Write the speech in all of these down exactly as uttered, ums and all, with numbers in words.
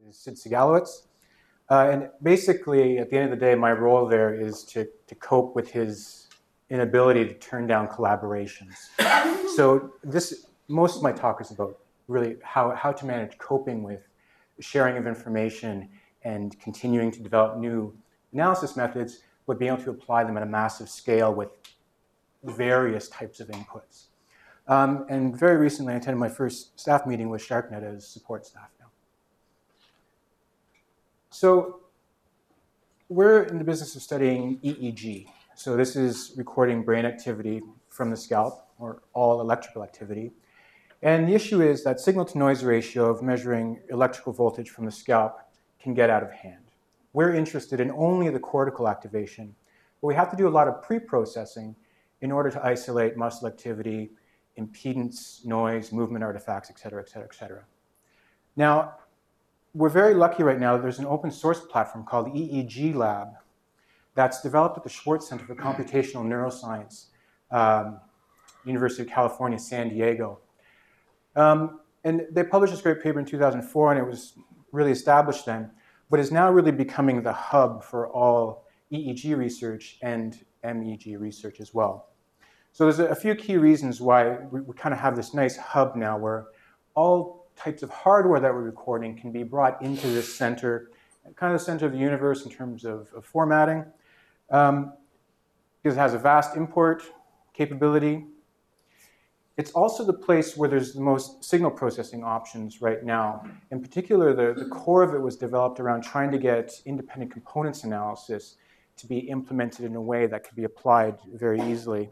is Sid Sigalowitz. Uh, and basically, at the end of the day, my role there is to, to cope with his inability to turn down collaborations. So this, most of my talk is about really how, how to manage coping with sharing of information and continuing to develop new analysis methods, but being able to apply them at a massive scale with various types of inputs. Um, and very recently, I attended my first staff meeting with SharkNet as support staff now. So we're in the business of studying E E G. So this is recording brain activity from the scalp, or all electrical activity. And the issue is that signal-to-noise ratio of measuring electrical voltage from the scalp can get out of hand. We're interested in only the cortical activation, but we have to do a lot of pre-processing in order to isolate muscle activity, impedance, noise, movement artifacts, et cetera, et cetera, et cetera. Now, we're very lucky right now that there's an open source platform called E E G Lab that's developed at the Schwartz Center for Computational Neuroscience, um, University of California, San Diego. Um, and they published this great paper in two thousand four, and it was really established then, but is now really becoming the hub for all E E G research and M E G research as well. So there's a few key reasons why we, we kind of have this nice hub now where all types of hardware that we're recording can be brought into this center, kind of the center of the universe in terms of, of formatting, um, because it has a vast import capability. It's also the place where there's the most signal processing options right now. In particular, the, the core of it was developed around trying to get independent components analysis to be implemented in a way that could be applied very easily.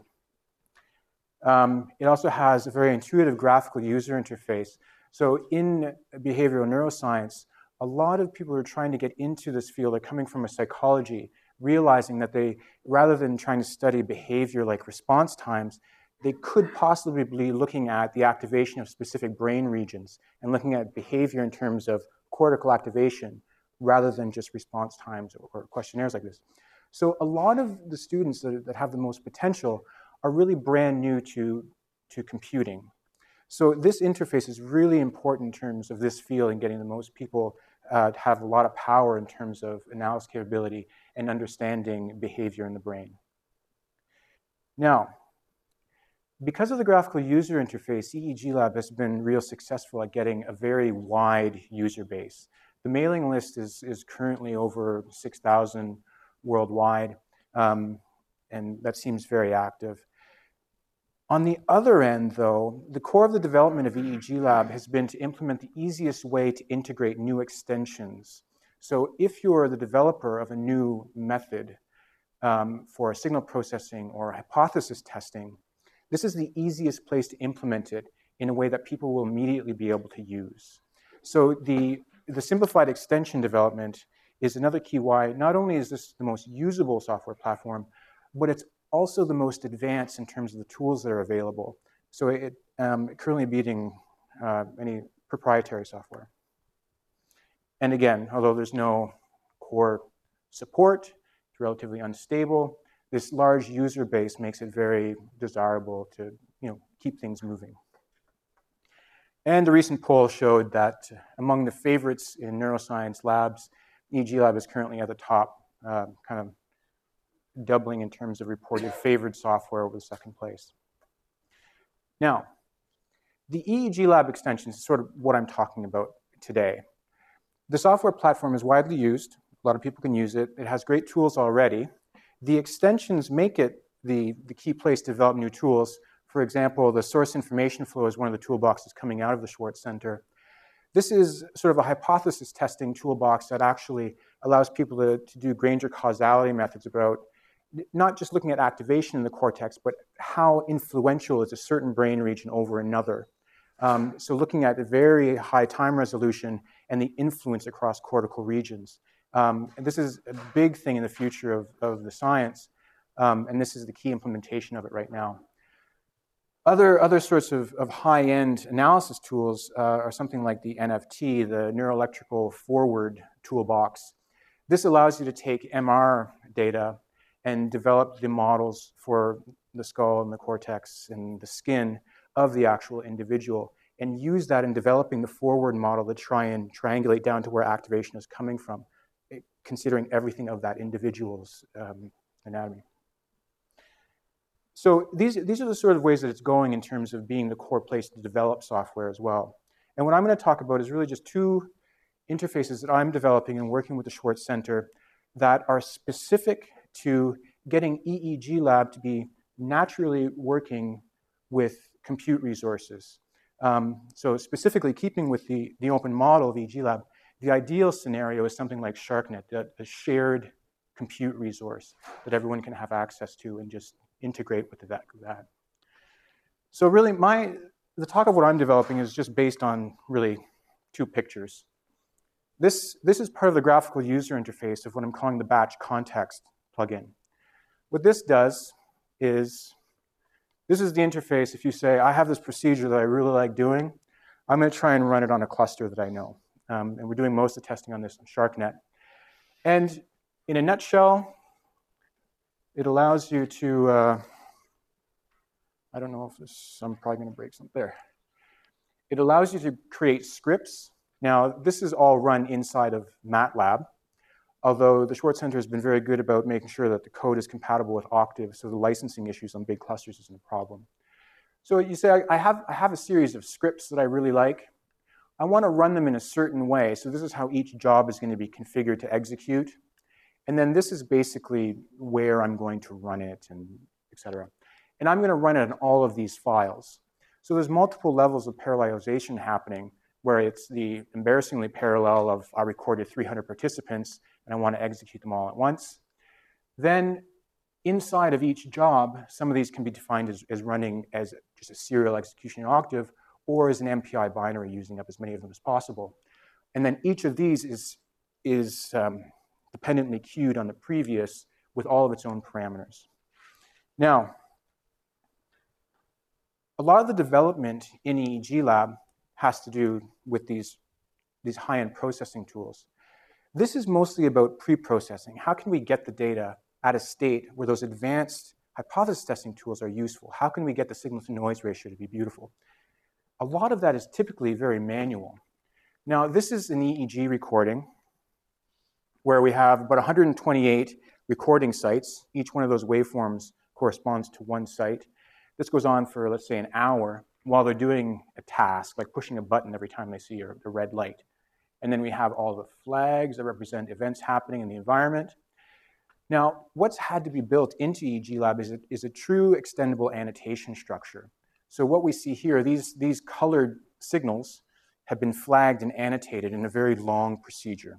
Um, it also has a very intuitive graphical user interface. So in behavioral neuroscience, a lot of people who are trying to get into this field are coming from a psychology, realizing that they, rather than trying to study behavior like response times, they could possibly be looking at the activation of specific brain regions and looking at behavior in terms of cortical activation rather than just response times or questionnaires like this. So a lot of the students that, that have the most potential are really brand new to, to computing. So this interface is really important in terms of this field and getting the most people uh, to have a lot of power in terms of analysis capability and understanding behavior in the brain. Now, because of the graphical user interface, E E G Lab has been real successful at getting a very wide user base. The mailing list is, is currently over six thousand worldwide, um, and that seems very active. On the other end, though, the core of the development of E E G Lab has been to implement the easiest way to integrate new extensions. So if you're the developer of a new method um, for signal processing or hypothesis testing, this is the easiest place to implement it in a way that people will immediately be able to use. So the, the simplified extension development is another key why not only is this the most usable software platform, but it's also the most advanced in terms of the tools that are available. So it um, currently beating uh, any proprietary software. And again, although there's no core support, it's relatively unstable, this large user base makes it very desirable to you know, keep things moving. And a recent poll showed that among the favorites in neuroscience labs, E E G Lab is currently at the top, uh, kind of doubling in terms of reported favored software over the second place. Now, the E E G Lab extension is sort of what I'm talking about today. The software platform is widely used. A lot of people can use it. It has great tools already. The extensions make it the, the key place to develop new tools. For example, the source information flow is one of the toolboxes coming out of the Schwartz Center. This is sort of a hypothesis testing toolbox that actually allows people to, to do Granger causality methods about not just looking at activation in the cortex, but how influential is a certain brain region over another. Um, so looking at the very high time resolution and the influence across cortical regions. Um, and this is a big thing in the future of, of the science, um, and this is the key implementation of it right now. Other, other sorts of, of high-end analysis tools uh, are something like the N F T, the Neuroelectrical Forward Toolbox. This allows you to take M R data and develop the models for the skull and the cortex and the skin of the actual individual and use that in developing the forward model to try and triangulate down to where activation is coming from, considering everything of that individual's um, anatomy. So these, these are the sort of ways that it's going in terms of being the core place to develop software as well. And what I'm going to talk about is really just two interfaces that I'm developing and working with the Schwartz Center that are specific to getting E E G Lab to be naturally working with compute resources. Um, so specifically keeping with the, the open model of E E G Lab, the ideal scenario is something like SharkNet, a, a shared compute resource that everyone can have access to and just integrate with that. that. So really my, the talk of what I'm developing is just based on really two pictures. This, this is part of the graphical user interface of what I'm calling the batch context plugin. What this does is, this is the interface. If you say, I have this procedure that I really like doing, I'm going to try and run it on a cluster that I know. Um, and we're doing most of the testing on this on SharkNet. And in a nutshell, it allows you to, uh, I don't know if this, I'm probably going to break something there. It allows you to create scripts. Now, this is all run inside of MATLAB, although the Schwartz Center has been very good about making sure that the code is compatible with Octave, so the licensing issues on big clusters isn't a problem. So you say, I have, I have a series of scripts that I really like. I want to run them in a certain way, so this is how each job is going to be configured to execute. And then this is basically where I'm going to run it, and et cetera. And I'm going to run it on all of these files. So there's multiple levels of parallelization happening, where it's the embarrassingly parallel of I recorded three hundred participants, and I want to execute them all at once. Then inside of each job, some of these can be defined as, as running as just a serial execution in Octave, or as an M P I binary, using up as many of them as possible. And then each of these is, is um, dependently queued on the previous with all of its own parameters. Now, a lot of the development in E E G Lab has to do with these, these high-end processing tools. This is mostly about pre-processing. How can we get the data at a state where those advanced hypothesis testing tools are useful? How can we get the signal-to-noise ratio to be beautiful? A lot of that is typically very manual. Now, this is an E E G recording where we have about one hundred twenty-eight recording sites. Each one of those waveforms corresponds to one site. This goes on for, let's say, an hour while they're doing a task, like pushing a button every time they see a red light. And then we have all the flags that represent events happening in the environment. Now, what's had to be built into E E G Lab is a, is a true extendable annotation structure. So what we see here, these, these colored signals have been flagged and annotated in a very long procedure.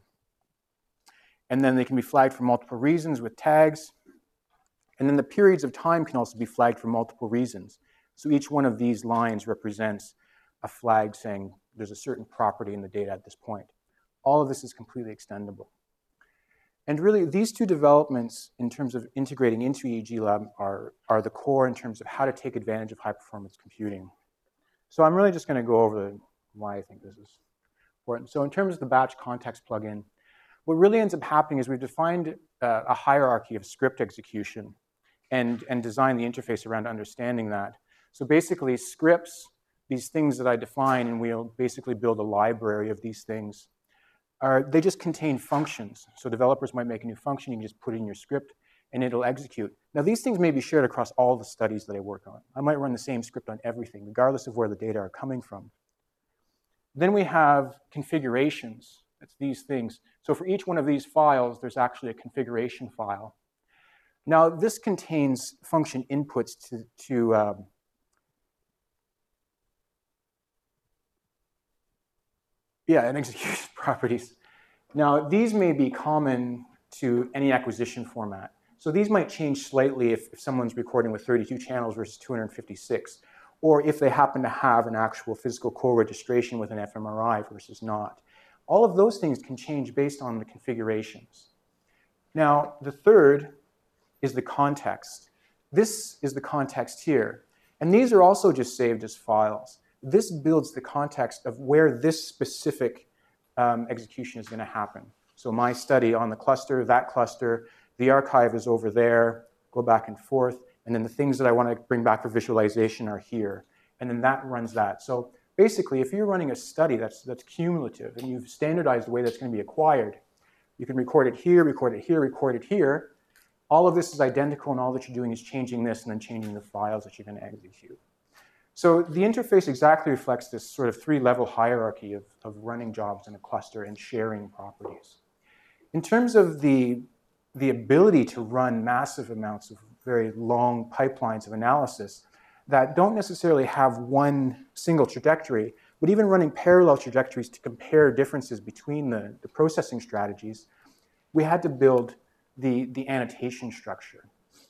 And then they can be flagged for multiple reasons with tags. And then the periods of time can also be flagged for multiple reasons. So each one of these lines represents a flag saying there's a certain property in the data at this point. All of this is completely extendable. And really, these two developments in terms of integrating into E E G Lab are, are the core in terms of how to take advantage of high-performance computing. So I'm really just going to go over why I think this is important. So in terms of the batch context plugin, what really ends up happening is we've defined uh, a hierarchy of script execution and, and designed the interface around understanding that. So basically, scripts, these things that I define, and we'll basically build a library of these things, are, they just contain functions. So developers might make a new function, you can just put it in your script, and it'll execute. Now, these things may be shared across all the studies that I work on. I might run the same script on everything, regardless of where the data are coming from. Then we have configurations. That's these things. So for each one of these files, there's actually a configuration file. Now, this contains function inputs to, to um, yeah, and execution properties. Now, these may be common to any acquisition format. So these might change slightly if, if someone's recording with thirty-two channels versus two hundred fifty-six, or if they happen to have an actual physical co-registration with an fMRI versus not. All of those things can change based on the configurations. Now, the third is the context. This is the context here. And these are also just saved as files. This builds the context of where this specific um, execution is going to happen. So my study on the cluster, that cluster, the archive is over there, go back and forth, and then the things that I want to bring back for visualization are here. And then that runs that. So basically, if you're running a study that's, that's cumulative and you've standardized the way that's going to be acquired, you can record it here, record it here, record it here. All of this is identical, and all that you're doing is changing this and then changing the files that you're going to execute. So the interface exactly reflects this sort of three-level hierarchy of, of running jobs in a cluster and sharing properties. In terms of the, the ability to run massive amounts of very long pipelines of analysis that don't necessarily have one single trajectory, but even running parallel trajectories to compare differences between the, the processing strategies, we had to build the, the annotation structure.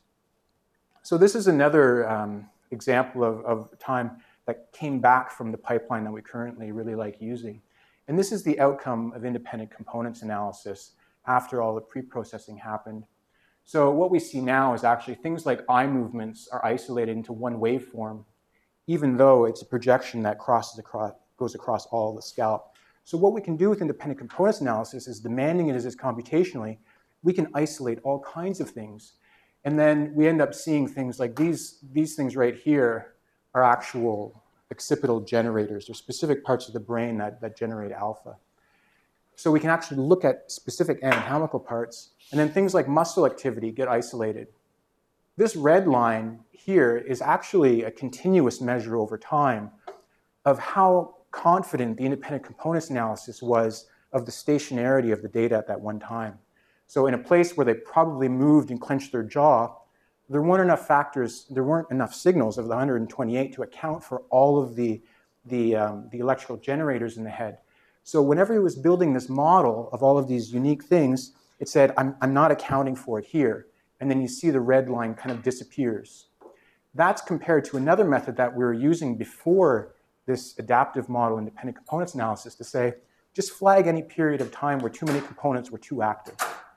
So this is another um, example of, of time that came back from the pipeline that we currently really like using. And this is the outcome of independent components analysis after all the pre-processing happened. So what we see now is actually things like eye movements are isolated into one waveform, even though it's a projection that crosses across, goes across all the scalp. So what we can do with independent components analysis is, demanding it as is computationally, we can isolate all kinds of things. And then we end up seeing things like these, these things right here are actual occipital generators. They're specific parts of the brain that, that generate alpha. So we can actually look at specific anatomical parts, and then things like muscle activity get isolated. This red line here is actually a continuous measure over time of how confident the independent components analysis was of the stationarity of the data at that one time. So in a place where they probably moved and clenched their jaw, there weren't enough factors, there weren't enough signals of the one hundred twenty-eight to account for all of the, the, um, the electrical generators in the head. So whenever he was building this model of all of these unique things, it said, I'm, I'm not accounting for it here. And then you see the red line kind of disappears. That's compared to another method that we were using before this adaptive model independent components analysis to say, just flag any period of time where too many components were too active.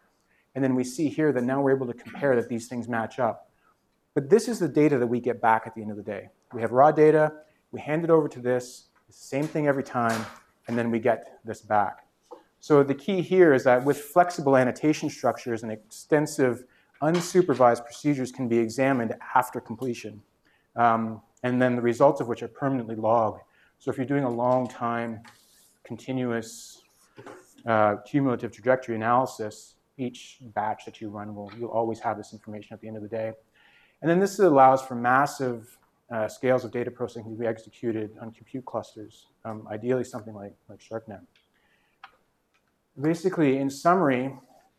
And then we see here that now we're able to compare that these things match up. But this is the data that we get back at the end of the day. We have raw data, we hand it over to this, it's the same thing every time, and then we get this back. So the key here is that with flexible annotation structures and extensive unsupervised procedures can be examined after completion, um, and then the results of which are permanently logged. So if you're doing a long time, continuous, uh, cumulative trajectory analysis, each batch that you run will, you'll always have this information at the end of the day. And then this allows for massive uh, scales of data processing to be executed on compute clusters, um, ideally something like, like SharkNet. Basically, in summary,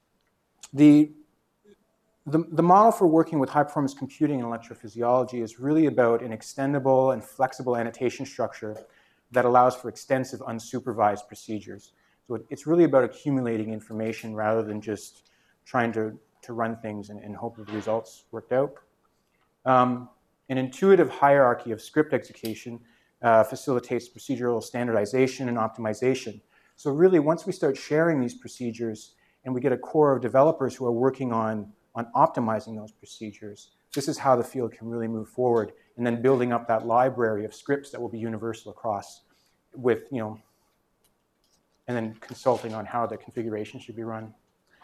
the, the, the model for working with high-performance computing and electrophysiology is really about an extendable and flexible annotation structure that allows for extensive unsupervised procedures. So it, it's really about accumulating information rather than just trying to, to run things and, and hope that the results worked out. Um, an intuitive hierarchy of script execution uh, facilitates procedural standardization and optimization. So really, once we start sharing these procedures and we get a core of developers who are working on, on optimizing those procedures, this is how the field can really move forward, and then building up that library of scripts that will be universal across with, you know, and then consulting on how the configuration should be run.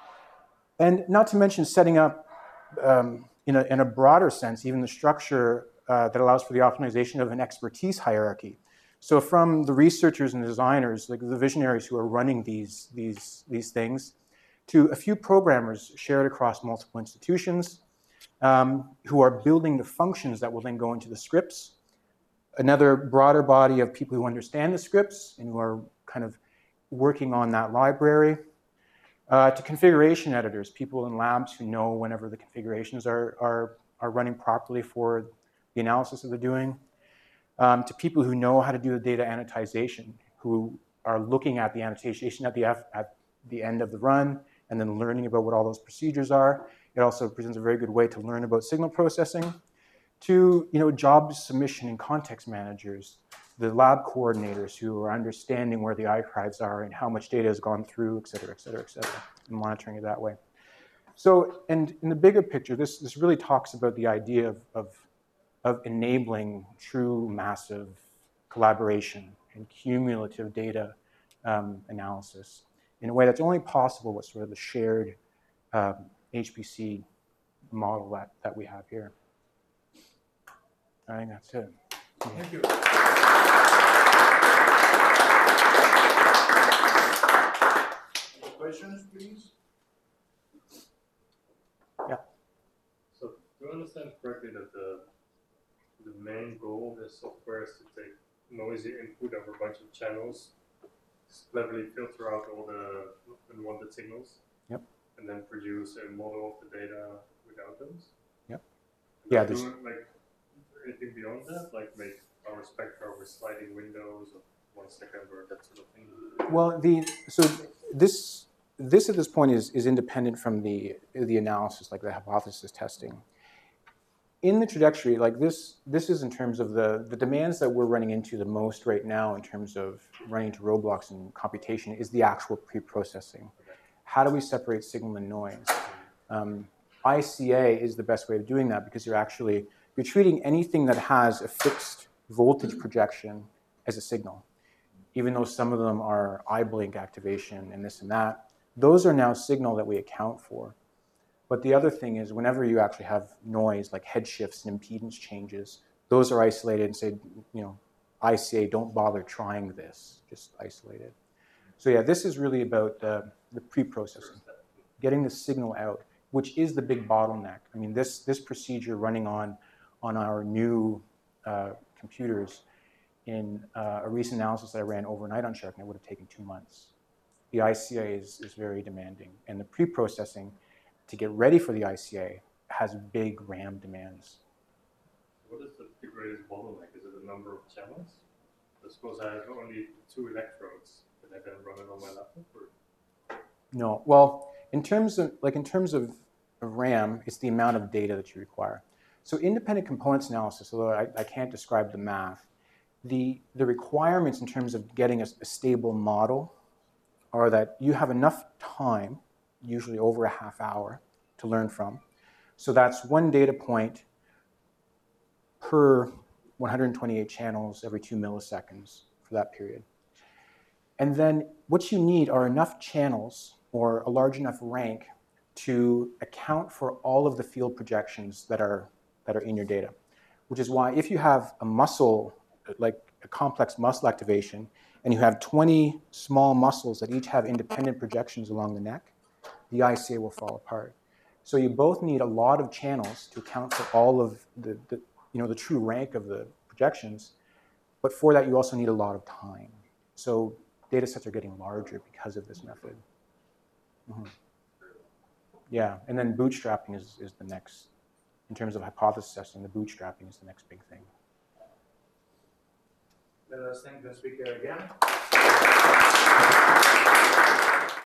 And not to mention setting up, um, in, a, in a broader sense, even the structure uh, that allows for the optimization of an expertise hierarchy. So from the researchers and designers, like the visionaries who are running these, these, these things, to a few programmers shared across multiple institutions um, who are building the functions that will then go into the scripts. Another broader body of people who understand the scripts and who are kind of working on that library. Uh, to configuration editors, people in labs who know whenever the configurations are, are, are running properly for the analysis that they're doing. Um, to people who know how to do the data annotization, who are looking at the annotation at the, F, at the end of the run and then learning about what all those procedures are. It also presents a very good way to learn about signal processing. To, you know, job submission and context managers, the lab coordinators who are understanding where the archives are and how much data has gone through, et cetera, et cetera, et cetera, and monitoring it that way. So, and in the bigger picture, this, this really talks about the idea of, of, of enabling true massive collaboration and cumulative data um, analysis in a way that's only possible with sort of the shared um, H P C model that, that we have here. I think that's it. Thank you. questions, please? Yeah. So do I understand correctly that the the main goal of this software is to take noisy input over a bunch of channels, cleverly filter out all the unwanted signals, Yep. and then produce a model of the data without those? Yep. And Yeah. do There's, it, like anything beyond that, like make our spectra with sliding windows of one second or that sort of thing? well, the so this this at this point is is independent from the the analysis, like the hypothesis testing. In the trajectory, like this, this is in terms of the, the demands that we're running into the most right now in terms of running into roadblocks in computation is the actual pre-processing. How do we separate signal and noise? Um, I C A is the best way of doing that because you're actually, you're treating anything that has a fixed voltage projection as a signal. Even though some of them are eye blink activation and this and that, those are now signal that we account for. But the other thing is whenever you actually have noise, like head shifts and impedance changes, those are isolated and say, you know, I C A, don't bother trying this, just isolate it. So yeah, this is really about the, the pre-processing, getting the signal out, which is the big bottleneck. I mean, this, this procedure running on, on our new uh, computers in uh, a recent analysis that I ran overnight on SharkNet would have taken two months. The I C A is, is very demanding, and the pre-processing to get ready for the I C A has big RAM demands. What is the, the greatest bottleneck? Is it the number of channels? I suppose I have only two electrodes. Can I then run it on my laptop? Or? No, well, in terms of like in terms of, of RAM, it's the amount of data that you require. So independent components analysis, although I, I can't describe the math, the the requirements in terms of getting a, a stable model are that you have enough time, usually over a half hour, to learn from. So that's one data point per one hundred twenty-eight channels every two milliseconds for that period. And then what you need are enough channels or a large enough rank to account for all of the field projections that are, that are in your data. Which is why if you have a muscle, like a complex muscle activation, and you have twenty small muscles that each have independent projections along the neck, the I C A will fall apart. So you both need a lot of channels to account for all of the, the, you know, the true rank of the projections, but for that you also need a lot of time. So data sets are getting larger because of this method. Mm-hmm. Yeah, and then bootstrapping is, is the next, in terms of hypothesis testing, the bootstrapping is the next big thing. Let us thank the speaker again.